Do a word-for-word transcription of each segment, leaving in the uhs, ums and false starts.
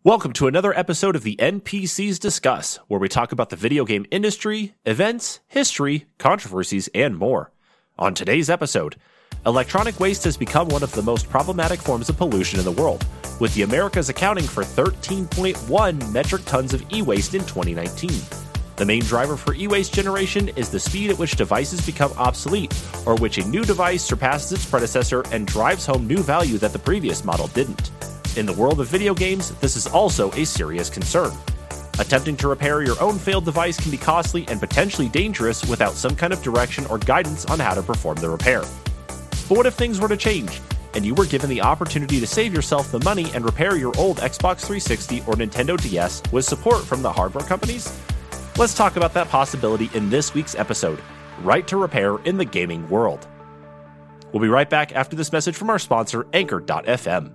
Welcome to another episode of the N P Cs Discuss, where we talk about the video game industry, events, history, controversies, and more. On today's episode, electronic waste has become one of the most problematic forms of pollution in the world, with the Americas accounting for thirteen point one metric tons of e-waste in twenty nineteen. The main driver for e-waste generation is the speed at which devices become obsolete, or which a new device surpasses its predecessor and drives home new value that the previous model didn't. In the world of video games, this is also a serious concern. Attempting to repair your own failed device can be costly and potentially dangerous without some kind of direction or guidance on how to perform the repair. But what if things were to change, and you were given the opportunity to save yourself the money and repair your old Xbox three sixty or Nintendo D S with support from the hardware companies? Let's talk about that possibility in this week's episode, Right to Repair in the Gaming World. We'll be right back after this message from our sponsor, Anchor dot f m.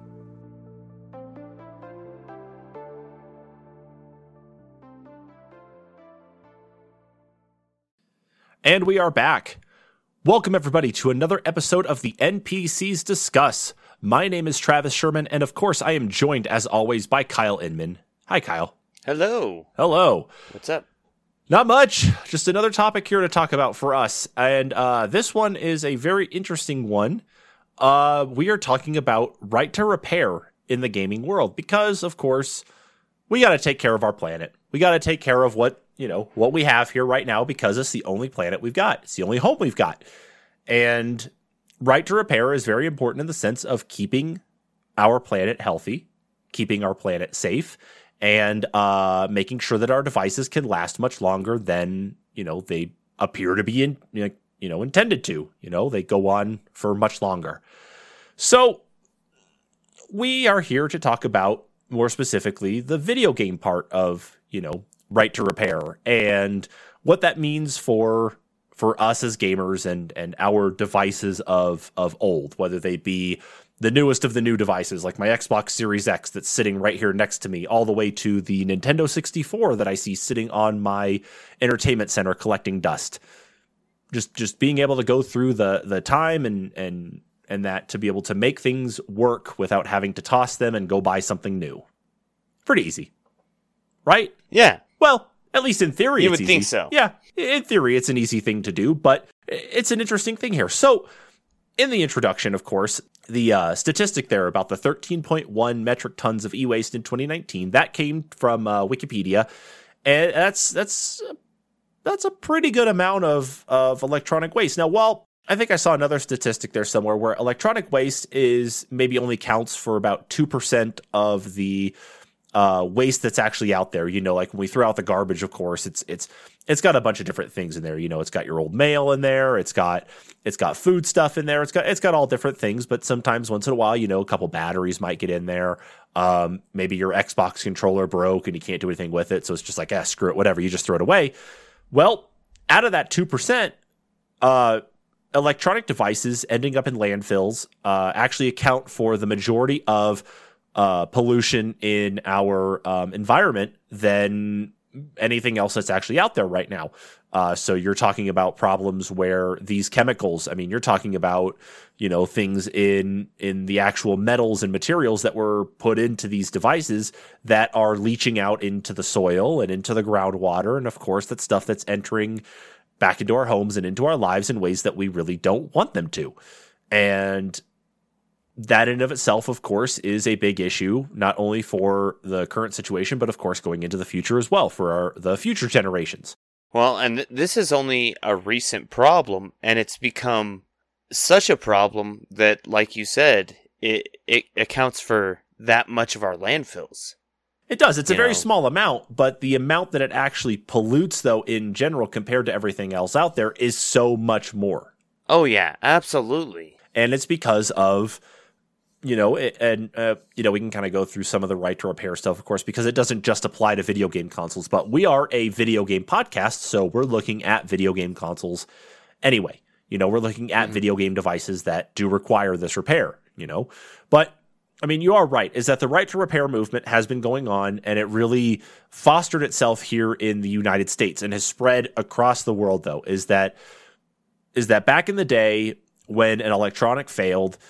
And we are back. Welcome, everybody, to another episode of the N P Cs Discuss. My name is Travis Sherman, and of course, I am joined, as always, by Kyle Inman. Hi, Kyle. Hello. Hello. What's up? Not much. Just another topic here to talk about for us. And uh, this one is a very interesting one. Uh, we are talking about right to repair in the gaming world because, of course, we got to take care of our planet. We got to take care of what you know, what we have here right now because it's the only planet we've got. It's the only home we've got. And right to repair is very important in the sense of keeping our planet healthy, keeping our planet safe, and uh, making sure that our devices can last much longer than, you know, they appear to be in, you know, intended to. You know, they go on for much longer. So we are here to talk about, more specifically, the video game part of, you know, right to repair and what that means for for us as gamers and and our devices of of old, whether they be the newest of the new devices like my Xbox Series X that's sitting right here next to me, all the way to the Nintendo sixty-four that I see sitting on my entertainment center collecting dust. Just just being able to go through the the time and and and that to be able to make things work without having to toss them and go buy something new. Pretty easy. Right? Yeah. Well, at least in theory, you it's would easy. think so. Yeah, in theory, it's an easy thing to do, but it's an interesting thing here. So, in the introduction, of course, the uh, statistic there about the thirteen point one metric tons of e-waste in twenty nineteen, that came from uh, Wikipedia, and that's that's that's a pretty good amount of of electronic waste. Now, while I think I saw another statistic there somewhere where electronic waste is maybe only counts for about two percent of the Uh, waste that's actually out there. You know, like when we throw out the garbage, of course, it's it's it's got a bunch of different things in there. You know, it's got your old mail in there, it's got it's got food stuff in there, it's got it's got all different things. But sometimes, once in a while, you know, a couple batteries might get in there. Um, maybe your Xbox controller broke and you can't do anything with it, so it's just like, ah, screw it, whatever. You just throw it away. Well, out of that two percent, uh, electronic devices ending up in landfills uh, actually account for the majority of Uh, pollution in our um, environment than anything else that's actually out there right now. Uh, so you're talking about problems where these chemicals, I mean, you're talking about, you know, things in in the actual metals and materials that were put into these devices that are leaching out into the soil and into the groundwater. And of course, that's stuff that's entering back into our homes and into our lives in ways that we really don't want them to. And that in of itself, of course, is a big issue, not only for the current situation, but of course going into the future as well for our, the future generations. Well, and th- this is only a recent problem, and it's become such a problem that, like you said, it, it accounts for that much of our landfills. It does. It's a very know? small amount, but the amount that it actually pollutes, though, in general, compared to everything else out there, is so much more. Oh, yeah, absolutely. And it's because of, you know, and, uh, you know, we can kind of go through some of the right to repair stuff, of course, because it doesn't just apply to video game consoles, but we are a video game podcast, so we're looking at video game consoles anyway. You know, we're looking at mm-hmm. video game devices that do require this repair, you know. But, I mean, you are right, is that the right to repair movement has been going on, and it really fostered itself here in the United States and has spread across the world, though, is that is that back in the day when an electronic failed,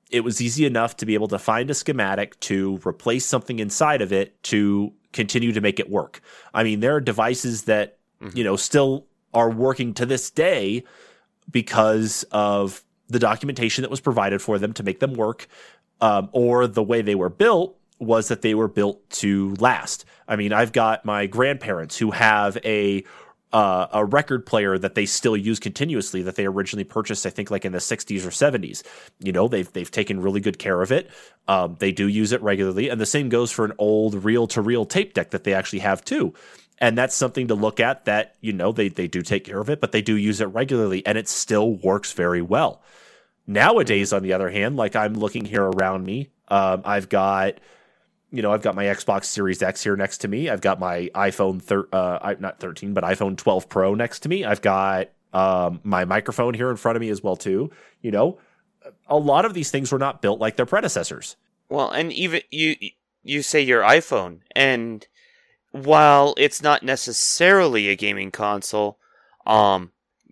it was easy enough to be able to find a schematic to replace something inside of it to continue to make it work. I mean, there are devices that, mm-hmm. you know, still are working to this day because of the documentation that was provided for them to make them work, um, or the way they were built was that they were built to last. I mean, I've got my grandparents who have a uh, a record player that they still use continuously that they originally purchased, I think, like in the sixties or seventies. You know, they've they've taken really good care of it. Um, they do use it regularly, and the same goes for an old reel-to-reel tape deck that they actually have too. And that's something to look at that, you know, they they do take care of it, but they do use it regularly, and it still works very well. Nowadays, on the other hand, like I'm looking here around me, um, I've got, you know, I've got my Xbox Series X here next to me. I've got my iPhone, thir- uh, not thirteen, but iPhone twelve Pro next to me. I've got um, my microphone here in front of me as well, too. You know, a lot of these things were not built like their predecessors. Well, and even you, you say your iPhone, and while it's not necessarily a gaming console, um,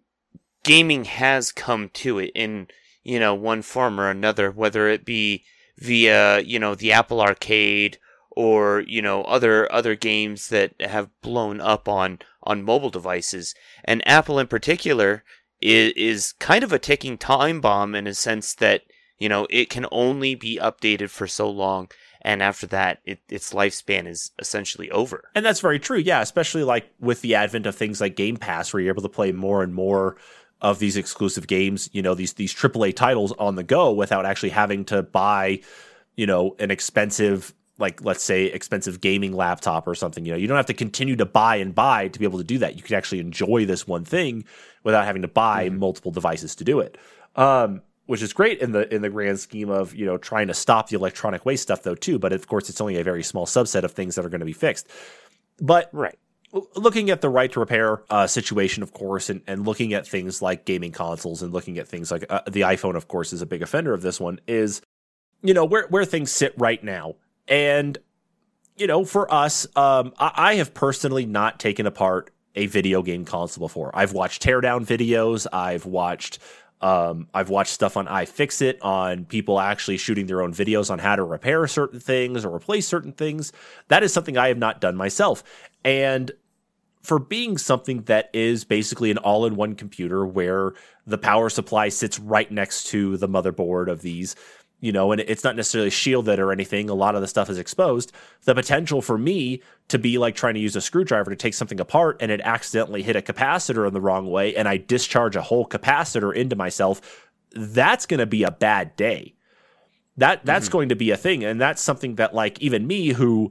gaming has come to it in, you know, one form or another, whether it be via, you know, the Apple Arcade or, you know, other other games that have blown up on, on mobile devices. And Apple in particular is, is kind of a ticking time bomb in a sense that, you know, it can only be updated for so long. And after that, it, its lifespan is essentially over. And that's very true. Yeah, especially like with the advent of things like Game Pass, where you're able to play more and more of these exclusive games, you know, these these triple A titles on the go without actually having to buy, you know, an expensive, like, let's say, expensive gaming laptop or something. You know, you don't have to continue to buy and buy to be able to do that. You can actually enjoy this one thing without having to buy mm-hmm. multiple devices to do it. Um, which is great in the in the grand scheme of, you know, trying to stop the electronic waste stuff, though, too. But, of course, it's only a very small subset of things that are going to be fixed. But right. looking at the right to repair uh, situation, of course, and, and looking at things like gaming consoles and looking at things like uh, the iPhone, of course, is a big offender of this one, is, you know, where, where things sit right now. And, you know, for us, um, I, I have personally not taken apart a video game console before. I've watched teardown videos. I've watched... Um, I've watched stuff on iFixit, on people actually shooting their own videos on how to repair certain things or replace certain things. That is something I have not done myself. And for being something that is basically an all-in-one computer where the power supply sits right next to the motherboard of these, you know, and it's not necessarily shielded or anything. A lot of the stuff is exposed. The potential for me to be like trying to use a screwdriver to take something apart and it accidentally hit a capacitor in the wrong way and I discharge a whole capacitor into myself, that's going to be a bad day. That That's mm-hmm. going to be a thing. And that's something that, like, even me, who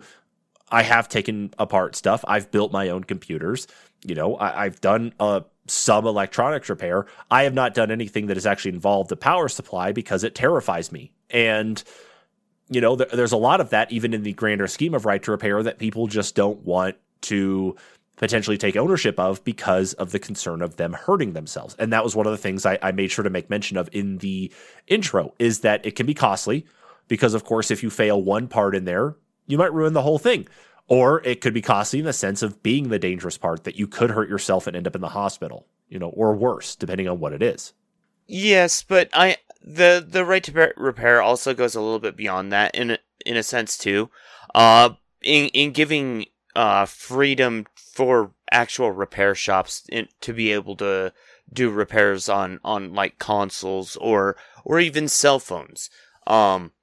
I have taken apart stuff, I've built my own computers, you know, I, I've done a some electronics repair. I have not done anything that has actually involved the power supply because it terrifies me. And, you know, there, there's a lot of that, even in the grander scheme of right to repair, that people just don't want to potentially take ownership of because of the concern of them hurting themselves. And that was one of the things I, I made sure to make mention of in the intro, is that it can be costly because, of course, if you fail one part in there, you might ruin the whole thing. Or it could be costly in the sense of being the dangerous part that you could hurt yourself and end up in the hospital, you know, or worse, depending on what it is. Yes, but I the the right to repair also goes a little bit beyond that in a, in a sense too. Uh, in in giving uh freedom for actual repair shops in, to be able to do repairs on on like consoles or or even cell phones. Um,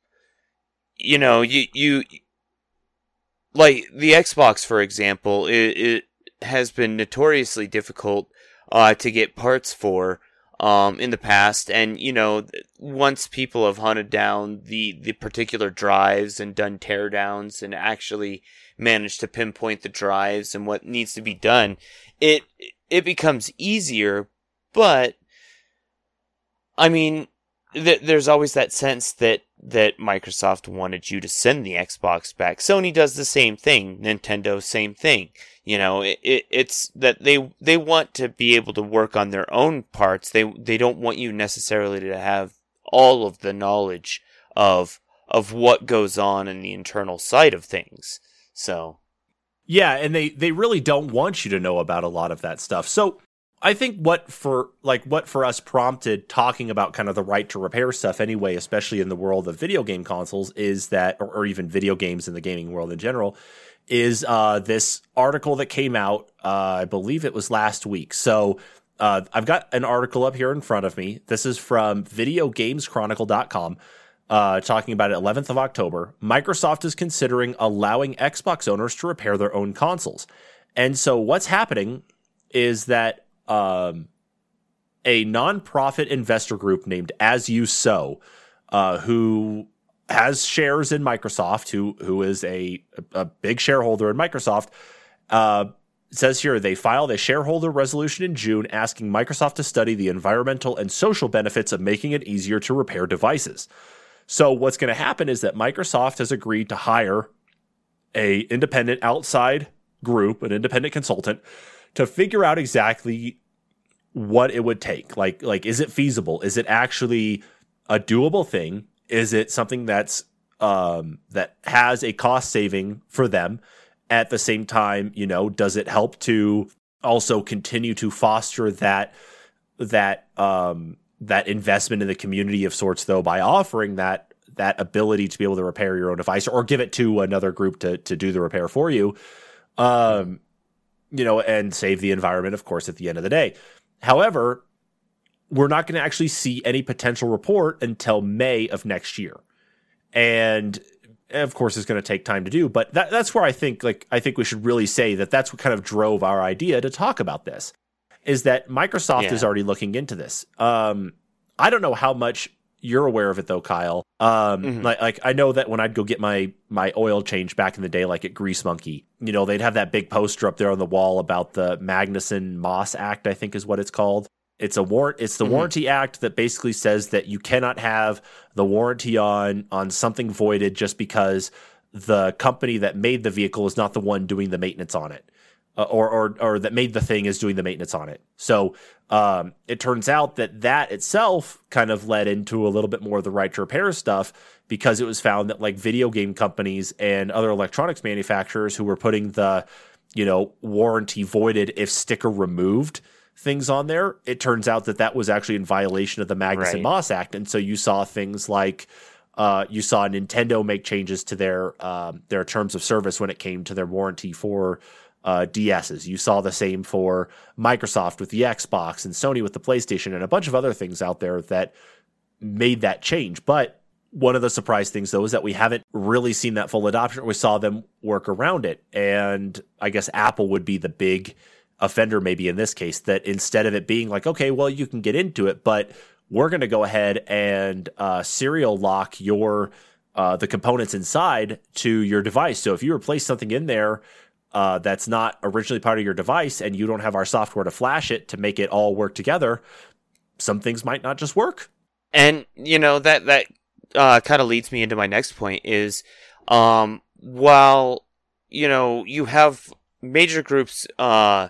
you know, you you. Like, the Xbox, for example, it, it has been notoriously difficult uh, to get parts for um, in the past. And, you know, once people have hunted down the, the particular drives and done teardowns and actually managed to pinpoint the drives and what needs to be done, it it becomes easier. But, I mean, th- there's always that sense that that Microsoft wanted you to send the Xbox back. Sony does the same thing. Nintendo, same thing. You know, it, it, it's that they they want to be able to work on their own parts. They they don't want you necessarily to have all of the knowledge of of what goes on in the internal side of things. So, yeah, and they they really don't want you to know about a lot of that stuff. So, I think what for like what for us prompted talking about kind of the right to repair stuff anyway, especially in the world of video game consoles, is that, or, or even video games in the gaming world in general, is uh, this article that came out. Uh, I believe it was last week. So uh, I've got an article up here in front of me. This is from video games chronicle dot com. Uh, talking about it, eleventh of October. Microsoft is considering allowing Xbox owners to repair their own consoles. And so what's happening is that um, a nonprofit investor group named As You Sow, uh, who has shares in Microsoft, who who is a, a big shareholder in Microsoft, uh, says here they filed a shareholder resolution in June asking Microsoft to study the environmental and social benefits of making it easier to repair devices. So what's going to happen is that Microsoft has agreed to hire a independent outside group, an independent consultant, to figure out exactly what it would take. Like, like, is it feasible? Is it actually a doable thing? Is it something that's um, that has a cost saving for them? At the same time, you know, does it help to also continue to foster that that um, that investment in the community of sorts, though, by offering that that ability to be able to repair your own device or give it to another group to to do the repair for you, um, you know, and save the environment, of course, at the end of the day. However, we're not going to actually see any potential report until May of next year. And of course, it's going to take time to do. But that, that's where I think, like, I think we should really say that that's what kind of drove our idea to talk about this, is that Microsoft yeah. is already looking into this. Um, I don't know how much you're aware of it, though, Kyle. Um, mm-hmm. like, like, I know that when I'd go get my my oil change back in the day, like at Grease Monkey, you know, they'd have that big poster up there on the wall about the Magnuson-Moss Act, I think is what it's called. It's a warrant. It's the mm-hmm. Warranty Act that basically says that you cannot have the warranty on on something voided just because the company that made the vehicle is not the one doing the maintenance on it, uh, or or or that made the thing is doing the maintenance on it. So um, it turns out that that itself kind of led into a little bit more of the right to repair stuff, because it was found that like video game companies and other electronics manufacturers who were putting the, you know, warranty voided if sticker removed things on there, it turns out that that was actually in violation of the Magnuson-Moss Act. And so you saw things like uh, you saw Nintendo make changes to their um, their terms of service when it came to their warranty for uh, D S's. You saw the same for Microsoft with the Xbox and Sony with the PlayStation and a bunch of other things out there that made that change. But one of the surprise things, though, is that we haven't really seen that full adoption. We saw them work around it. And I guess Apple would be the big offender maybe in this case, that instead of it being like, okay, well, you can get into it, but we're going to go ahead and uh, serial lock your uh, the components inside to your device. So if you replace something in there uh, that's not originally part of your device and you don't have our software to flash it to make it all work together, some things might not just work. And, you know, that, that uh, kind of leads me into my next point is, um, while, you know, you have major groups uh,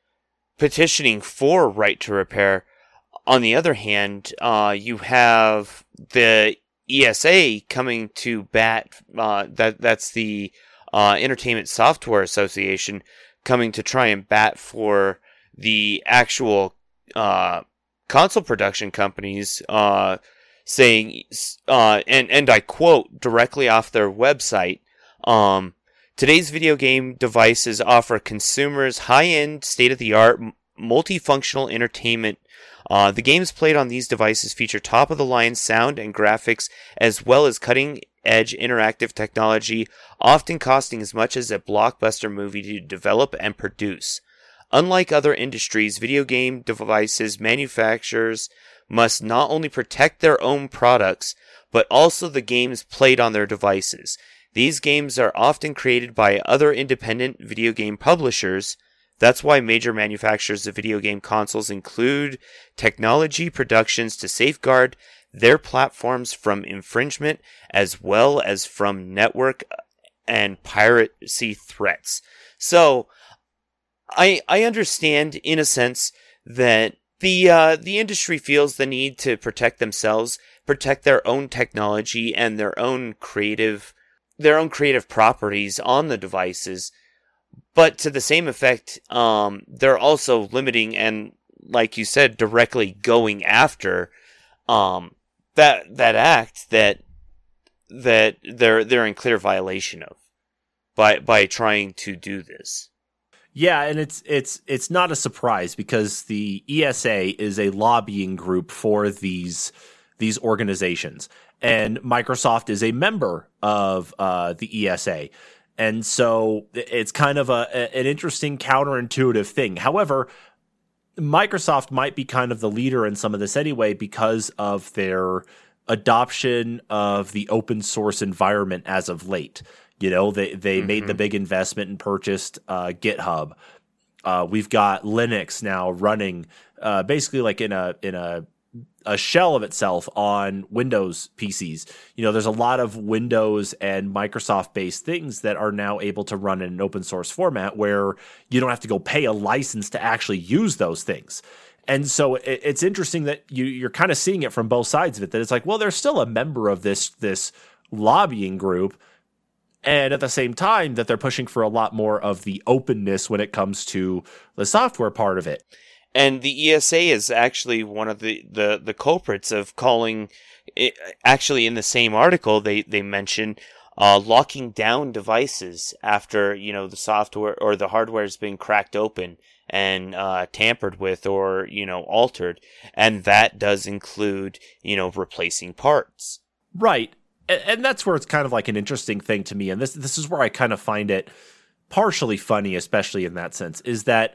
petitioning for right to repair, on the other hand, uh, you have the E S A coming to bat. Uh, that that's the uh, Entertainment Software Association coming to try and bat for the actual uh, console production companies, uh, saying, uh, and and I quote directly off their website. Um, Today's video game devices offer consumers high-end, state-of-the-art, multifunctional entertainment. Uh, the games played on these devices feature top-of-the-line sound and graphics, as well as cutting-edge interactive technology, often costing as much as a blockbuster movie to develop and produce. Unlike other industries, video game devices manufacturers must not only protect their own products, but also the games played on their devices. These games are often created by other independent video game publishers. That's why major manufacturers of video game consoles include technology productions to safeguard their platforms from infringement, as well as from network and piracy threats. So, I I understand in a sense that the uh, the industry feels the need to protect themselves, protect their own technology and their own creative their own creative properties on the devices, but to the same effect, um, they're also limiting and like you said, directly going after um, that that act that that they're they're in clear violation of by by trying to do this. Yeah, and it's it's it's not a surprise because the E S A is a lobbying group for these these organizations, and Microsoft is a member of uh, the E S A, and so it's kind of a an interesting counterintuitive thing. However, Microsoft might be kind of the leader in some of this anyway because of their adoption of the open source environment as of late. You know, they, they mm-hmm. made the big investment and purchased uh, GitHub. Uh, we've got Linux now running uh, basically like in a in a a shell of itself on Windows P Cs. You know, there's a lot of Windows and Microsoft based things that are now able to run in an open source format where you don't have to go pay a license to actually use those things. And so it, it's interesting that you, you're kind of seeing it from both sides of it, that it's like, well, they're still a member of this this lobbying group. And at the same time that they're pushing for a lot more of the openness when it comes to the software part of it. And the E S A is actually one of the, the, the culprits of calling it, actually in the same article, they, they mention uh, locking down devices after, you know, the software or the hardware has been cracked open and uh, tampered with or, you know, altered. And that does include, you know, replacing parts. Right. And that's where it's kind of like an interesting thing to me. And this this is where I kind of find it partially funny, especially in that sense, is that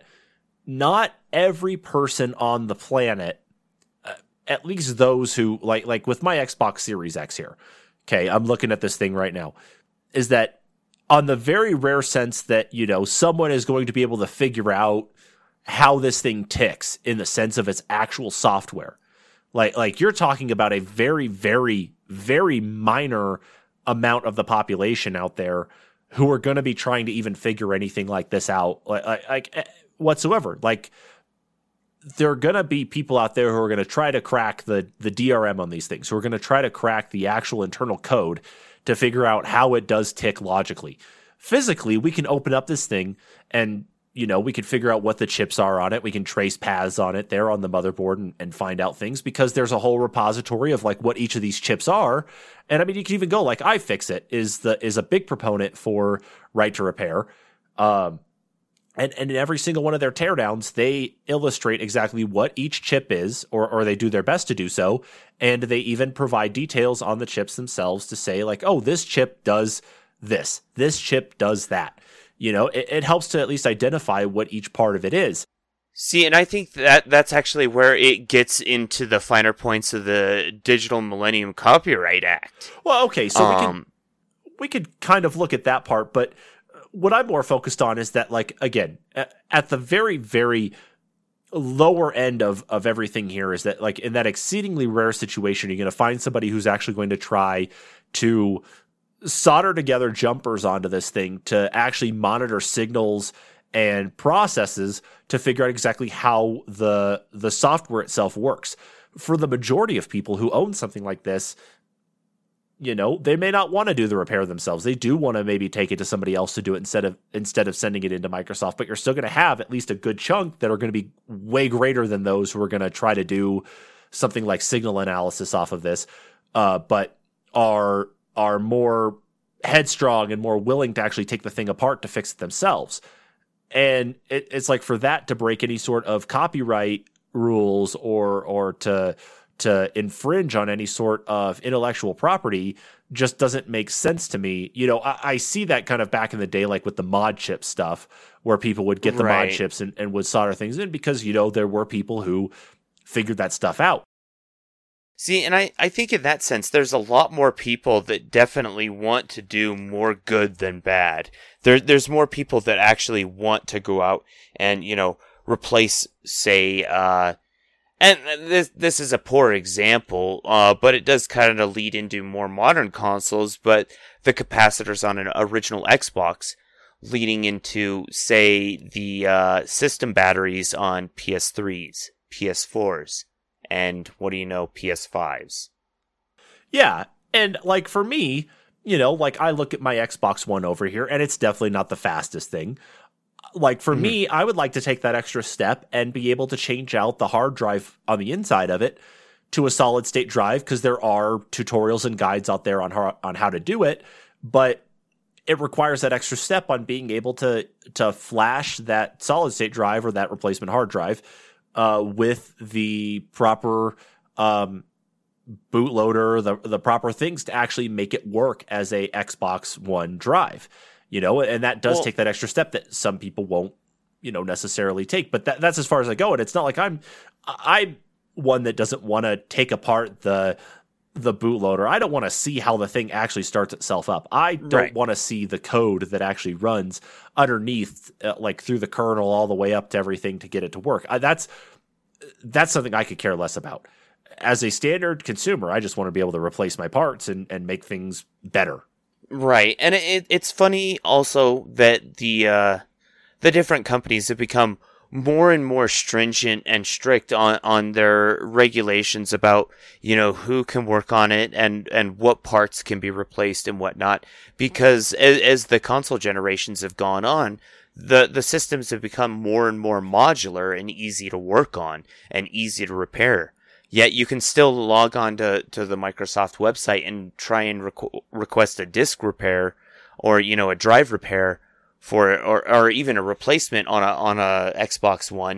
not every person on the planet, uh, at least those who, like like with my Xbox Series X here, okay, I'm looking at this thing right now, is that on the very rare sense that, you know, someone is going to be able to figure out how this thing ticks in the sense of its actual software. Like, like you're talking about a very, very, very minor amount of the population out there who are going to be trying to even figure anything like this out, like, like, like whatsoever. Like, there are going to be people out there who are going to try to crack the the D R M on these things, who are going to try to crack the actual internal code to figure out how it does tick logically. Physically, we can open up this thing and, you know, we can figure out what the chips are on it. We can trace paths on it there on the motherboard and, and find out things because there's a whole repository of like what each of these chips are. And I mean, you can even go like iFixit is the is a big proponent for right to repair. Um, and, and in every single one of their teardowns, they illustrate exactly what each chip is, or or they do their best to do so. And they even provide details on the chips themselves to say like, oh, this chip does this. This chip does that. You know, it, it helps to at least identify what each part of it is. See, and I think that that's actually where it gets into the finer points of the Digital Millennium Copyright Act. Well, okay, so um, we can we could kind of look at that part, but what I'm more focused on is that, like, again, at the very, very lower end of, of everything here is that, like, in that exceedingly rare situation, you're going to find somebody who's actually going to try to solder together jumpers onto this thing to actually monitor signals and processes to figure out exactly how the the software itself works. For the majority of people who own something like this, you know, they may not want to do the repair themselves. They do want to maybe take it to somebody else to do it instead of instead of sending it into Microsoft, but you're still going to have at least a good chunk that are going to be way greater than those who are going to try to do something like signal analysis off of this, uh, but are are more headstrong and more willing to actually take the thing apart to fix it themselves. And it, it's like for that to break any sort of copyright rules or or to to infringe on any sort of intellectual property just doesn't make sense to me. You know, I, I see that kind of back in the day, like with the mod chip stuff, where people would get the right. mod chips and, and would solder things in because, you know, there were people who figured that stuff out. See, and I, I think in that sense, there's a lot more people that definitely want to do more good than bad. There, there's more people that actually want to go out and, you know, replace, say, uh, and this this is a poor example, uh, but it does kind of lead into more modern consoles, but the capacitors on an original Xbox leading into, say, the uh, system batteries on P S threes, P S fours. And what do you know, P S fives. Yeah, and like for me, you know, like I look at my Xbox One over here, and it's definitely not the fastest thing. Like for Mhm. me, I would like to take that extra step and be able to change out the hard drive on the inside of it to a solid state drive, because there are tutorials and guides out there on how, on how to do it, but it requires that extra step on being able to to flash that solid state drive or that replacement hard drive uh, with the proper um, bootloader, the the proper things to actually make it work as a Xbox One drive. You know, and that does Well- take that extra step that some people won't, you know, necessarily take. But that, that's as far as I go. And it's not like I'm I'm one that doesn't want to take apart the the bootloader. I don't want to see how the thing actually starts itself up. I don't Right. want to see the code that actually runs underneath, uh, like through the kernel all the way up to everything to get it to work. I, that's that's something I could care less about. As a standard consumer, I just want to be able to replace my parts and, and make things better. Right, and it, it's funny also that the uh, the different companies have become more and more stringent and strict on, on their regulations about, you know, who can work on it and, and what parts can be replaced and whatnot. Because as, as the console generations have gone on, the, the systems have become more and more modular and easy to work on and easy to repair. Yet you can still log on to, to the Microsoft website and try and requ- request a disk repair or, you know, a drive repair for, or, or even a replacement on a, on a Xbox One.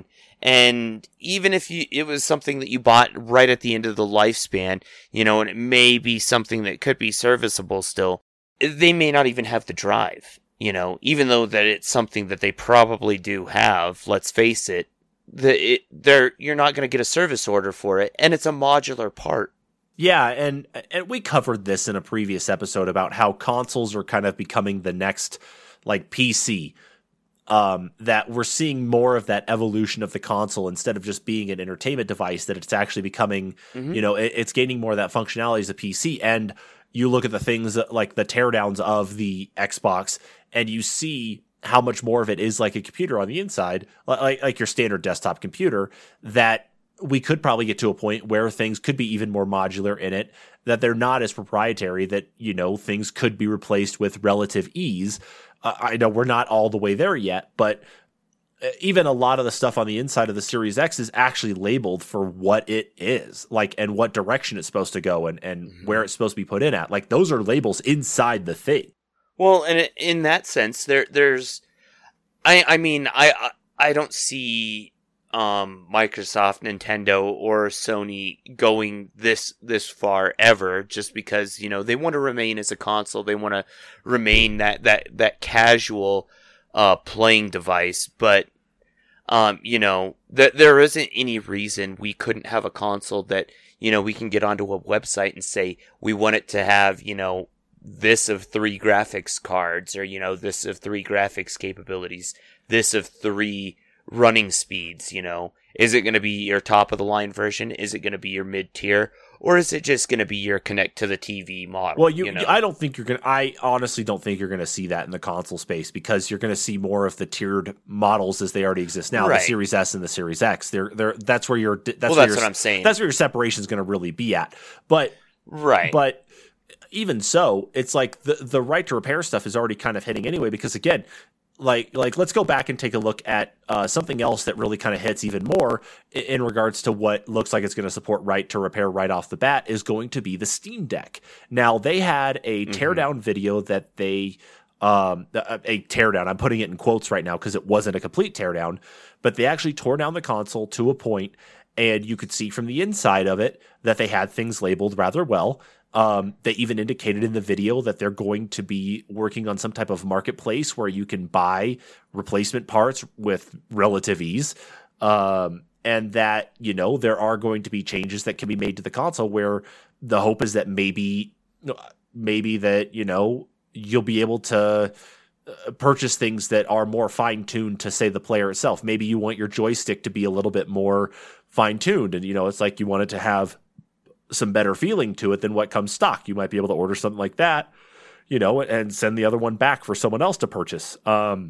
And even if you, it was something that you bought right at the end of the lifespan, you know, and it may be something that could be serviceable still, they may not even have the drive, you know, even though that it's something that they probably do have, let's face it. The it, they're you're not going to get a service order for it, and it's a modular part. Yeah, and and we covered this in a previous episode about how consoles are kind of becoming the next like P C. Um, that we're seeing more of that evolution of the console instead of just being an entertainment device. That it's actually becoming, Mm-hmm. you know, it, it's gaining more of that functionality as a P C. And you look at the things that, like the teardowns of the Xbox, and you see how much more of it is like a computer on the inside, like like your standard desktop computer, that we could probably get to a point where things could be even more modular in it, that they're not as proprietary, that, you know, things could be replaced with relative ease. Uh, I know we're not all the way there yet, but even a lot of the stuff on the inside of the Series X is actually labeled for what it is, like, and what direction it's supposed to go and, and Mhm. where it's supposed to be put in at. Like, those are labels inside the thing. Well, and it- in that sense, there there's, I I mean, I I, I don't see um Microsoft, Nintendo, or Sony going this this far ever, just because, you know, they want to remain as a console, they want to remain that that that casual uh playing device, but um you know, that there isn't any reason we couldn't have a console that, you know, we can get onto a website and say we want it to have, you know, this of three graphics cards, or, you know, this of three graphics capabilities, this of three running speeds, you know. Is it going to be your top of the line version? Is it going to be your mid tier? Or is it just going to be your connect to the T V model? Well, you, you know? I don't think you're going to, I honestly don't think you're going to see that in the console space, because you're going to see more of the tiered models as they already exist now, Right. the Series S and the Series X. They're, they're, that's where your, that's well, where that's your, what I'm saying. that's where your separation is going to really be at. But, right. but even so, it's like the, the right to repair stuff is already kind of hitting anyway, because again, like, like let's go back and take a look at uh, something else that really kind of hits even more in, in regards to what looks like it's going to support right to repair right off the bat, is going to be the Steam Deck. Now, they had a teardown mm-hmm. video that they, um, a, a teardown, I'm putting it in quotes right now because it wasn't a complete teardown, but they actually tore down the console to a point, and you could see from the inside of it that they had things labeled rather well. Um, they even indicated in the video that they're going to be working on some type of marketplace where you can buy replacement parts with relative ease. Um, and that, you know, there are going to be changes that can be made to the console, where the hope is that maybe, maybe that, you know, you'll be able to purchase things that are more fine-tuned to, say, the player itself. Maybe you want your joystick to be a little bit more fine-tuned, and, you know, it's like you want it to have some better feeling to it than what comes stock. You might be able to order something like that, you know, and send the other one back for someone else to purchase. Um,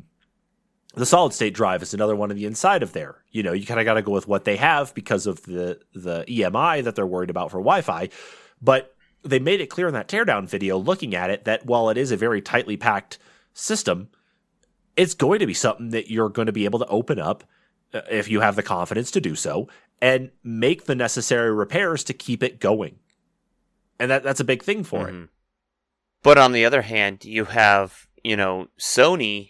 the solid state drive is another one on the inside of there. You know, you kind of got to go with what they have because of the, the E M I that they're worried about for Wi-Fi. But they made it clear in that teardown video, looking at it, that while it is a very tightly packed system, it's going to be something that you're going to be able to open up uh, if you have the confidence to do so and make the necessary repairs to keep it going. And that that's a big thing for mm-hmm. it. But on the other hand, you have, you know, Sony,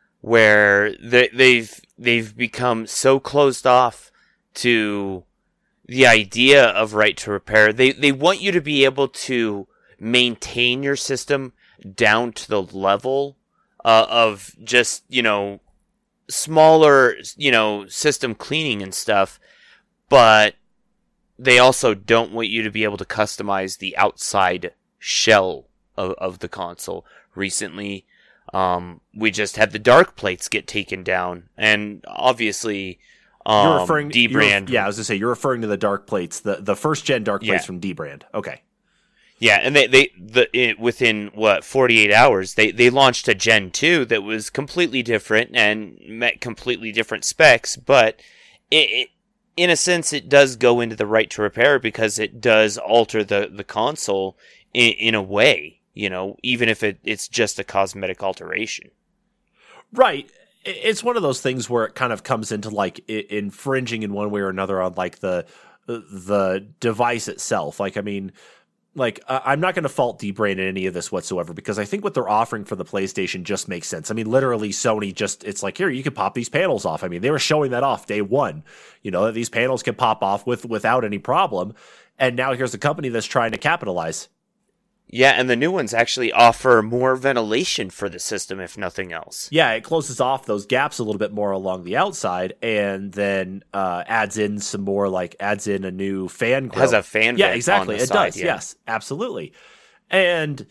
where they, they've they've become so closed off to the idea of right to repair. They they want you to be able to maintain your system down to the level uh, of just, you know, smaller, you know, system cleaning and stuff, but they also don't want you to be able to customize the outside shell of, of the console. Recently, um, we just had the dark plates get taken down, and obviously, um, you're referring dbrand. You're, yeah, I was gonna say you're referring to the dark plates, the the first gen dark plates yeah. from dbrand. Okay. Yeah, and they they the it, within what forty-eight hours they, they launched a Gen two that was completely different and met completely different specs, but it, it in a sense it does go into the right to repair because it does alter the, the console in, in a way, you know, even if it, it's just a cosmetic alteration. Right. It's one of those things where it kind of comes into like infringing in one way or another on like the the device itself. Like, I mean, Like, uh, I'm not going to fault dbrand in any of this whatsoever because I think what they're offering for the PlayStation just makes sense. I mean, literally, Sony just, it's like, here, you can pop these panels off. I mean, they were showing that off day one, you know, that these panels can pop off with without any problem. And now here's a company that's trying to capitalize. Yeah, and the new ones actually offer more ventilation for the system, if nothing else. Yeah, it closes off those gaps a little bit more along the outside, and then uh, adds in some more, like adds in a new fan grill. It has a fan yeah, vent exactly. on the it side, does. yeah. Yes, absolutely. And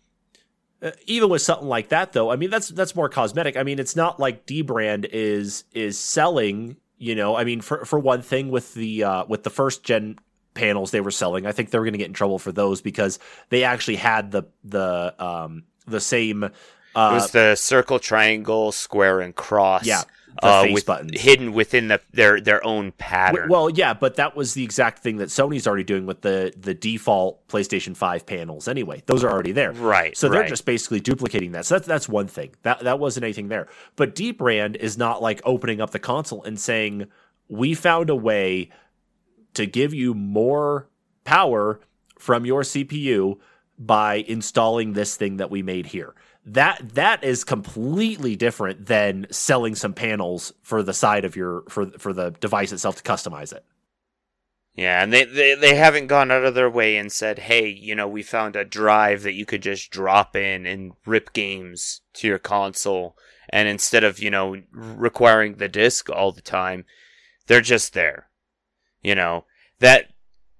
uh, even with something like that, though, I mean that's that's more cosmetic. I mean, it's not like dbrand is is selling. You know, I mean, for for one thing, with the uh, with the first gen panels they were selling, I think they were going to get in trouble for those because they actually had the the um the same uh it was the circle, triangle, square, and cross, yeah the uh, face with, buttons hidden within the their their own pattern. Well, yeah, but that was the exact thing that Sony's already doing with the the default PlayStation five panels anyway. Those are already there, right? So they're right. just basically duplicating that. So that's that's one thing. That that wasn't anything there. But dbrand is not like opening up the console and saying, we found a way to give you more power from your C P U by installing this thing that we made here. That that is completely different than selling some panels for the side of your for for the device itself to customize it. Yeah, and they, they, they haven't gone out of their way and said, hey, you know, we found a drive that you could just drop in and rip games to your console. And instead of, you know, requiring the disc all the time, they're just there. You know, that,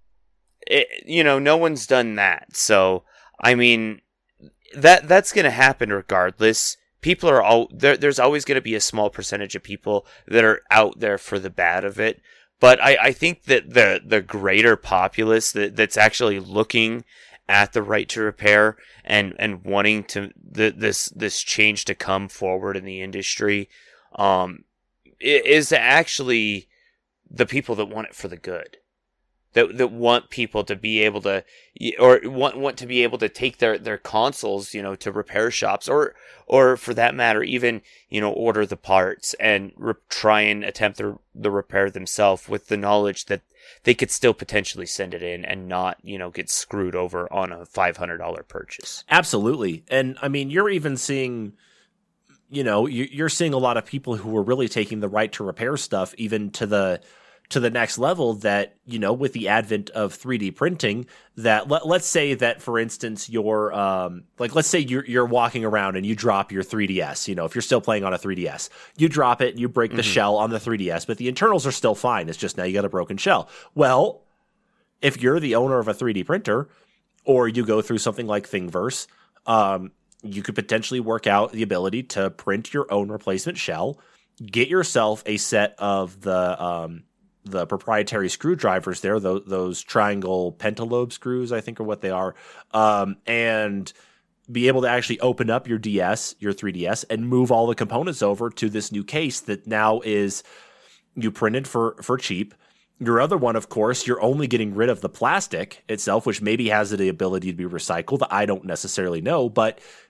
it, you know, no one's done that. So, I mean, that that's going to happen regardless. People are all there. There's always going to be a small percentage of people that are out there for the bad of it. But I, I think that the, the greater populace that, that's actually looking at the right to repair and, and wanting to the, this this change to come forward in the industry, um, is actually the people that want it for the good, that that want people to be able to, or want want to be able to take their, their consoles, you know, to repair shops, or or for that matter, even, you know, order the parts and re- try and attempt the the repair themselves with the knowledge that they could still potentially send it in and not, you know, get screwed over on a five hundred dollars purchase. Absolutely, and I mean, you're even seeing. You know, you're seeing a lot of people who are really taking the right to repair stuff even to the to the next level that, you know, with the advent of three D printing, that let, let's say that, for instance, you're um, like, let's say you're, you're walking around and you drop your three D S, you know, if you're still playing on a three D S, you drop it and you break the mm-hmm. shell on the three D S, but the internals are still fine. It's just now you got a broken shell. Well, if you're the owner of a three D printer, or you go through something like Thingiverse, um, you could potentially work out the ability to print your own replacement shell, get yourself a set of the um, the proprietary screwdrivers there, those, those triangle pentalobe screws, I think are what they are, um, and be able to actually open up your D S, your three D S, and move all the components over to this new case that now is you printed for, for cheap. Your other one, of course, you're only getting rid of the plastic itself, which maybe has the ability to be recycled. I don't necessarily know, but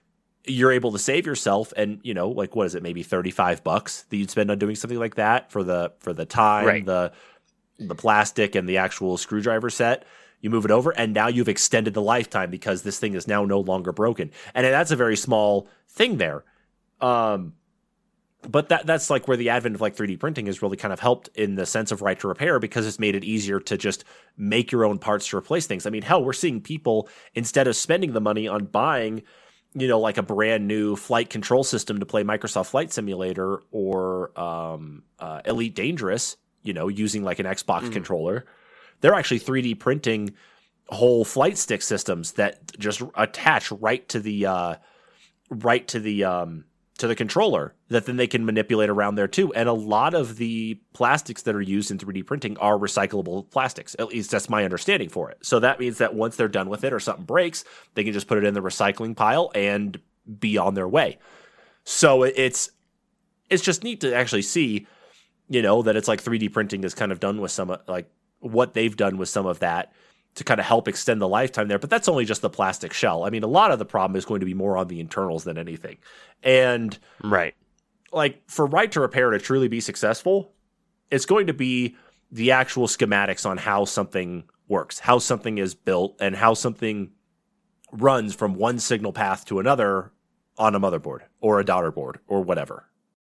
you're able to save yourself, and you know, like what is it, maybe thirty-five bucks that you'd spend on doing something like that for the for the time, Right. the the plastic, and the actual screwdriver set. You move it over, and now you've extended the lifetime because this thing is now no longer broken. And that's a very small thing there. Um, but that that's like where the advent of like three D printing has really kind of helped in the sense of right to repair, because it's made it easier to just make your own parts to replace things. I mean, hell, we're seeing people, instead of spending the money on buying, you know, like a brand new flight control system to play Microsoft Flight Simulator or um, uh, Elite Dangerous, you know, using like an Xbox mm. controller, they're actually three D printing whole flight stick systems that just attach right to the uh, right to the um, to the controller that then they can manipulate around there too. And a lot of the plastics that are used in three D printing are recyclable plastics. At least that's my understanding for it. So that means that once they're done with it or something breaks, they can just put it in the recycling pile and be on their way. So it's it's just neat to actually see, you know, that it's like three D printing is kind of done with some, like what they've done with some of that to kind of help extend the lifetime there. But that's only just the plastic shell. I mean, a lot of the problem is going to be more on the internals than anything. And right, like for right to repair to truly be successful, it's going to be the actual schematics on how something works, how something is built, and how something runs from one signal path to another on a motherboard or a daughter board or whatever.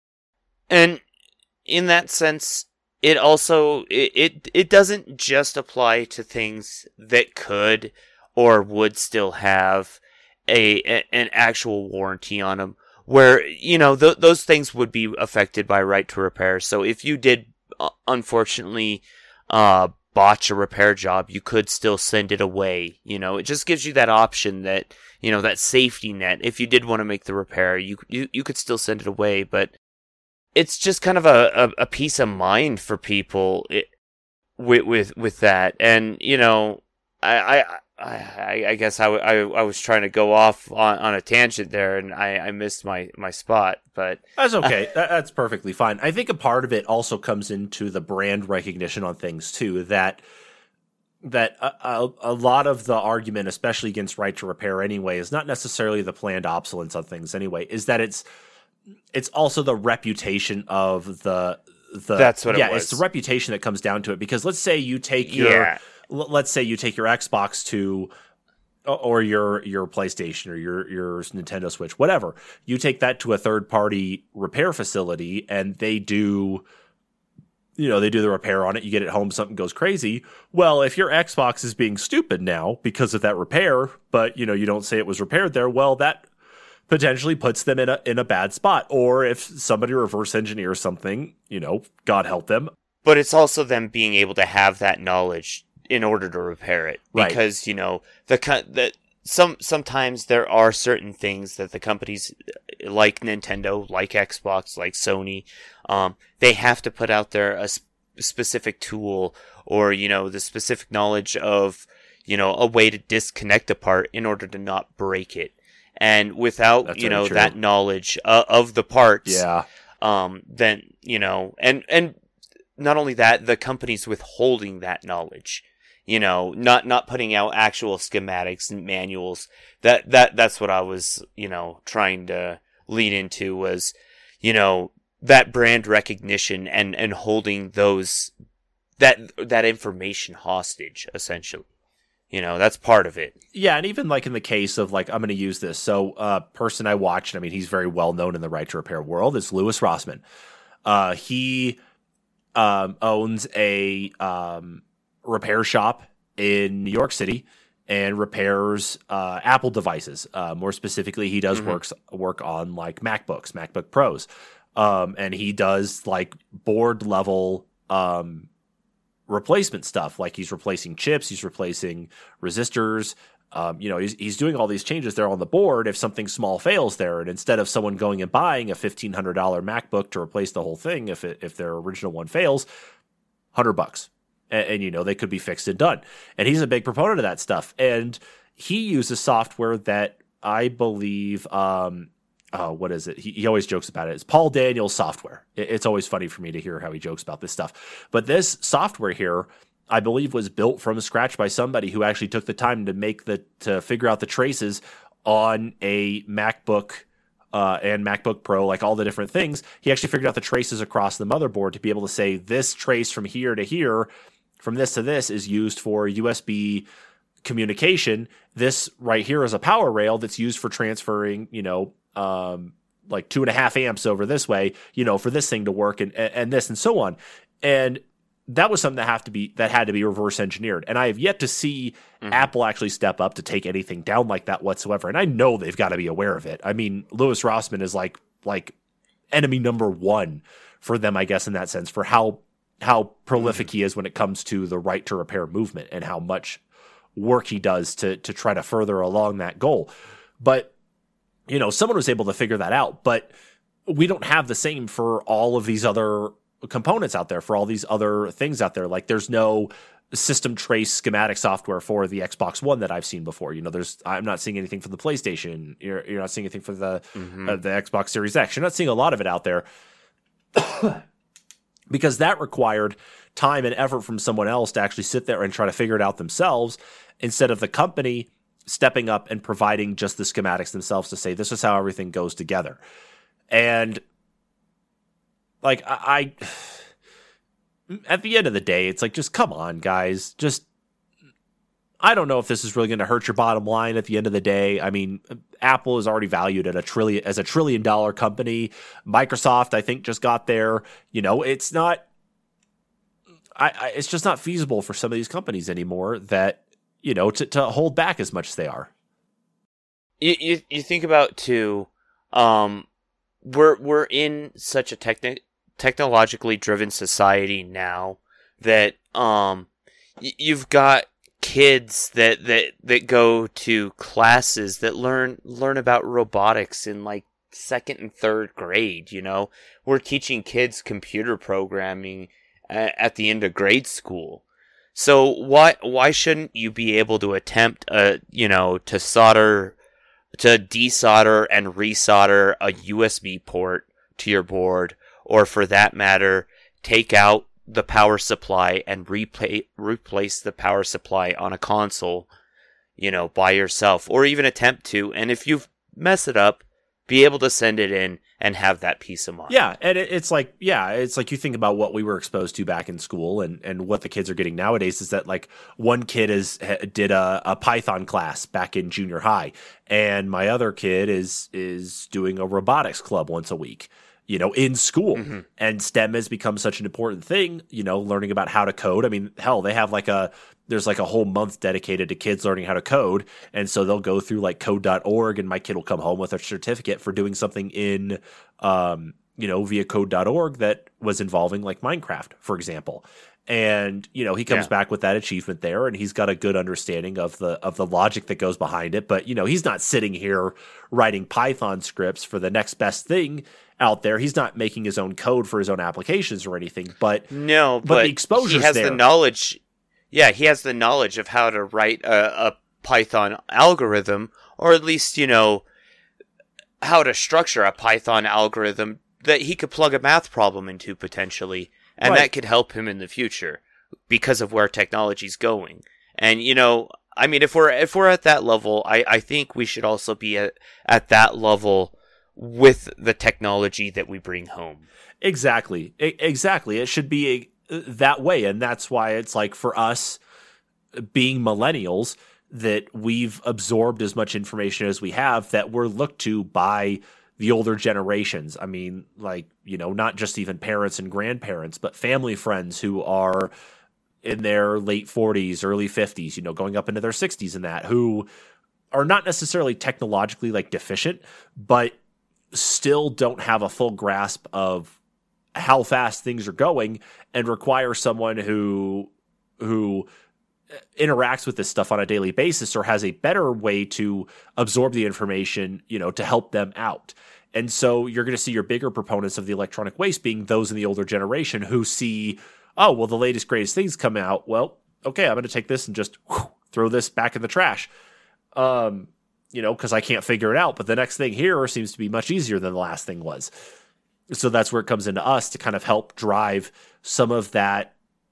And in that sense, it also it, it it doesn't just apply to things that could or would still have a, a an actual warranty on them, where you know th- those things would be affected by right to repair. So if you did uh, unfortunately uh, botch a repair job, you could still send it away. You know, it just gives you that option, that you know that safety net. If you did want to make the repair, you you you could still send it away, but it's just kind of a, a, a peace of mind for people it, with with with that. And you know, I I, I, I guess I, I, I was trying to go off on, on a tangent there, and I, I missed my, my spot. But that's okay. that, that's perfectly fine. I think a part of it also comes into the brand recognition on things too. That that a, a, a lot of the argument, especially against right to repair, anyway, is not necessarily the planned obsolescence on things. Anyway, is that it's It's also the reputation of the the. That's what it yeah, was. It's the reputation that comes down to it. Because let's say you take your Yeah. l- let's say you take your Xbox to or your your PlayStation or your your Nintendo Switch, whatever. You take that to a third party repair facility, and they do, you know, they do the repair on it. You get it home, something goes crazy. Well, if your Xbox is being stupid now because of that repair, but you know you don't say it was repaired there, well, that potentially puts them in a in a bad spot. Or if somebody reverse engineers something, you know, God help them. But it's also them being able to have that knowledge in order to repair it, Right. because you know the the some sometimes there are certain things that the companies like Nintendo, like Xbox, like Sony, um, they have to put out there a sp- specific tool, or you know the specific knowledge of you know a way to disconnect a part in order to not break it. And without, That's you very know, true. that knowledge uh, of the parts, Yeah. um, then, you know, and, and not only that, the company's withholding that knowledge, you know, not, not putting out actual schematics and manuals. That, that, that's what I was, you know, trying to lead into was, you know, that brand recognition and, and holding those, that, that information hostage, essentially. You know, that's part of it. Yeah, and even like in the case of like, I'm going to use this. So, uh, person I watched, I mean, he's very well known in the right to repair world, is Louis Rossmann. Uh, he um, owns a um, repair shop in New York City and repairs uh, Apple devices. Uh, more specifically, he does Mm-hmm. works work on like MacBooks, MacBook Pros, um, and he does like board level um, replacement stuff. Like he's replacing chips, he's replacing resistors. Um, you know, he's he's doing all these changes there on the board if something small fails there, and instead of someone going and buying a fifteen hundred dollars MacBook to replace the whole thing, if it, if their original one fails, one hundred bucks. And, and, you know, they could be fixed and done. And he's a big proponent of that stuff. And he uses software that I believe, um, uh, what is it? He, he always jokes about it. It's Paul Daniels software. It, it's always funny for me to hear how he jokes about this stuff. But this software here, I believe, was built from scratch by somebody who actually took the time to make the, to figure out the traces on a MacBook uh, and MacBook Pro, like all the different things, he actually figured out the traces across the motherboard to be able to say this trace from here to here, from this to this is used for U S B communication. This right here is a power rail that's used for transferring, you know, um, like two and a half amps over this way, you know, for this thing to work and, and this and so on. And that was something that have to be, that had to be reverse engineered. And I have yet to see mm-hmm. Apple actually step up to take anything down like that whatsoever. And I know they've got to be aware of it. I mean, Louis Rossmann is like, like enemy number one for them, I guess, in that sense, for how, how prolific mm-hmm. he is when it comes to the right to repair movement and how much work he does to, to try to further along that goal. But, you know, someone was able to figure that out, but we don't have the same for all of these other components out there, for all these other things out there. Like there's no system trace schematic software for the Xbox One that I've seen before. You know, there's, I'm not seeing anything for the PlayStation. You're, you're not seeing anything for the, mm-hmm. uh, the Xbox Series X. You're not seeing a lot of it out there because that required time and effort from someone else to actually sit there and try to figure it out themselves, instead of the company stepping up and providing just the schematics themselves to say, this is how everything goes together. And like, I, I, at the end of the day, it's like, just come on, guys. Just, I don't know if this is really going to hurt your bottom line at the end of the day. I mean, Apple is already valued at a trillion, as a trillion dollar company. Microsoft, I think, just got there. You know, it's not, I, I it's just not feasible for some of these companies anymore that, you know, to, to hold back as much as they are. You, you, you think about too, um, we're, we're in such a techni- technologically driven society now that, um, y- you've got kids that, that, that go to classes that learn, learn about robotics in like second and third grade. You know, we're teaching kids computer programming at, at the end of grade school. So why why shouldn't you be able to attempt uh you know to solder to desolder and resolder a U S B port to your board, or for that matter, take out the power supply and replay, replace the power supply on a console, you know, by yourself, or even attempt to, and if you mess it up, be able to send it in and have that peace of mind. Yeah, and it, it's like, yeah, it's like you think about what we were exposed to back in school, and, and what the kids are getting nowadays is that, like, one kid is did a, a Python class back in junior high, and my other kid is is doing a robotics club once a week, you know, in school. Mm-hmm. And STEM has become such an important thing, you know, learning about how to code. I mean, hell, they have like a, there's like a whole month dedicated to kids learning how to code. And so they'll go through like code dot org, and my kid will come home with a certificate for doing something in, um, you know, via code dot org that was involving like Minecraft, for example. And, you know, he comes yeah. back with that achievement there, and he's got a good understanding of the of the logic that goes behind it. But, you know, he's not sitting here writing Python scripts for the next best thing out there. He's not making his own code for his own applications or anything. But no, but, but the exposure he has there. the knowledge. Yeah, he has the knowledge of how to write a, a Python algorithm, or at least, you know, how to structure a Python algorithm that he could plug a math problem into potentially. And right. that could help him in the future because of where technology's going. And, you know, I mean, if we're if we're at that level, I, I think we should also be at, at that level with the technology that we bring home. Exactly. I, exactly. It should be a, that way. And that's why it's like, for us being millennials, that we've absorbed as much information as we have, that we're looked to by the older generations. I mean, like, you know, not just even parents and grandparents, but family friends who are in their late forties, early fifties, you know, going up into their sixties and that, who are not necessarily technologically like deficient, but still don't have a full grasp of how fast things are going, and require someone who, who interacts with this stuff on a daily basis, or has a better way to absorb the information, you know, to help them out. And so you're going to see your bigger proponents of the electronic waste being those in the older generation who see, oh, well, the latest, greatest things come out. Well, okay, I'm going to take this and just whew, throw this back in the trash, um, you know, because I can't figure it out. But the next thing here seems to be much easier than the last thing was. So that's where it comes into us to kind of help drive some of that